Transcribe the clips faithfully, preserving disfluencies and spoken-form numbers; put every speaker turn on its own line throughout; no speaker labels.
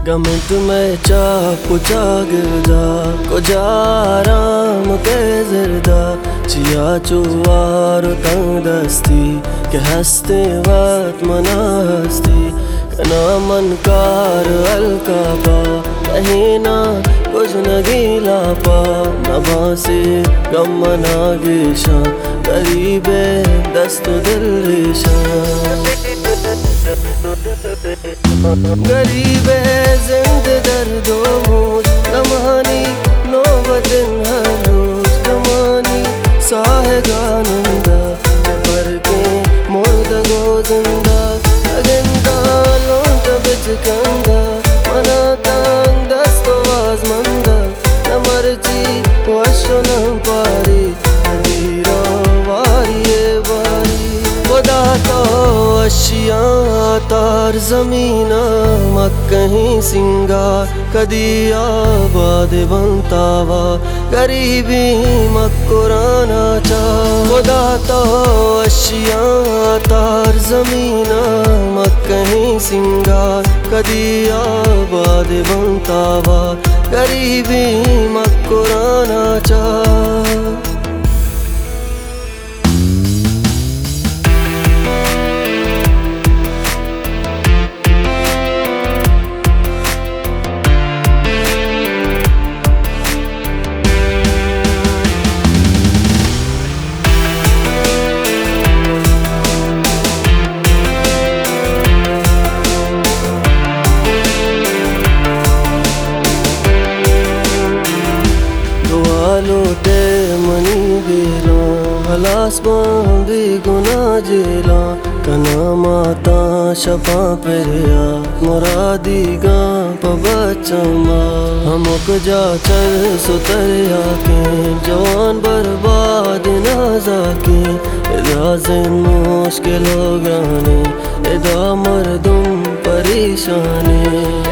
minute में चाप जागदा कुजा आराम के जिरदा चिया चुवार तंग दस्ती के हंसते वक्त मना हस्ती कना मन कार अलका पा कहीं ना कुछ न गीला पा नभा से गम मना गिशा गरीबे दस्त दिल रेशा गरीबे जिंद दर्दो मूज कमानी नौबतिन हर रोज कमानी साहे गानंदा पर के मुर्द गो जिंदा अगिंदा लोंट बिच कंदा मना तांग दस्तो आजमंदा न मर्जी वशो न पारी नीरा वारी वारी खुदा तो अशिया तार जमीना मक्कहीं सिंगार कदी आबाद बनतावा गरीबी मक्कुराना चा खुदा तो अशिया तार जमीना मक्कहीं सिंगार कदी आबाद बनतावा गरीबी मक्कुराना चा लोटे मनी गेला हलास भी गुना जेला कना माता शपा पेरिया मुरादी गा पबचमा हमक जा चल सुतरिया के जवान बर्बाद ना जाके राज़न मुश्किलों गाने इदा मर्दुम परेशानी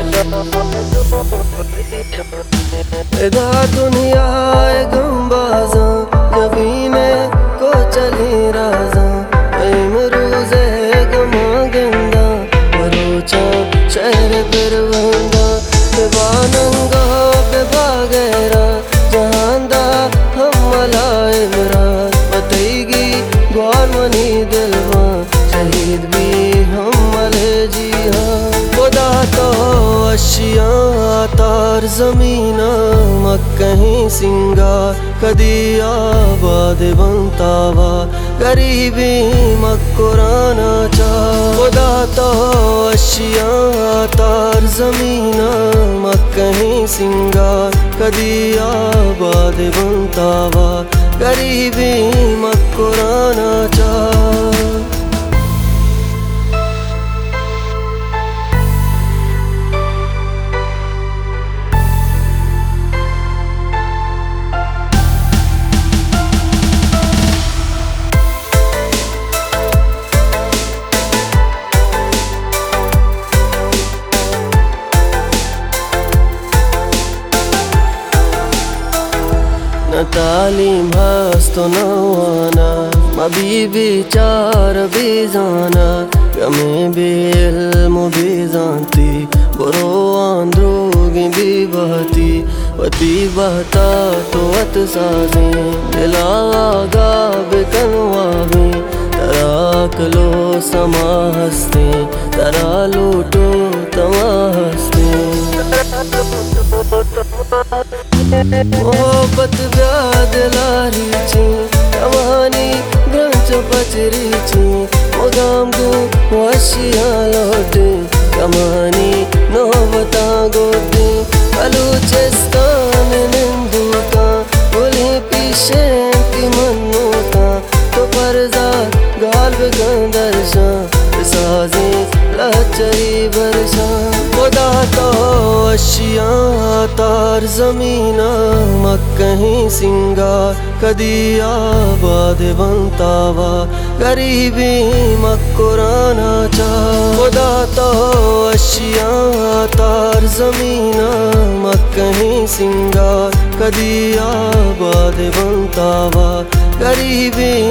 इदा दुनिया गमबाजा जबीने को चली राजा इमरूज़े गमा गंदा बरोचा शहर फिर वंदा बेबानंगा बेबागैरा जहांदा हम मलाए मराज बतेगी ग्वार मनी दिलवा शहीद भी हम मले जी हाँ खुदा तो अशिया तार जमीना मक्कहीं सिंगार कदी आबाद बनतावा गरीबी मक्कुराना चा खुदा तो अशिया तार जमीना मक्कहीं सिंगार कदी आबाद बनतावा गरीबी मक्कुराना चा न तालीम हस्तो नवाना मबीबी चार बीजाना कमे भी इल्म भी जानती बुरो आंद्रोगी भी बहती वती बहता तो वत साजे दिलागा बिकनवाबी तराक लो समा हस्ते तरा लूटो तमा हस्ते मोहब्बत ब्याद लारीची कमानी ग्रंच पचरीची मोगाम गो वशिया लौटे कमानी नौबता गोटे बलूचिस्तान निंदुका बोले पीछे की मन्नोता तो परजा गाल गंदरशा साजे लचरी बरशा खुदा तो अशिया तार जमीना मक्कहीं सिंगार कदी आबाद बनतावा गरीबी मक्कुराना चा खुदा तो अशिया तार जमीना मक्कहीं सिंगार कदी आबाद बनतावा गरीबी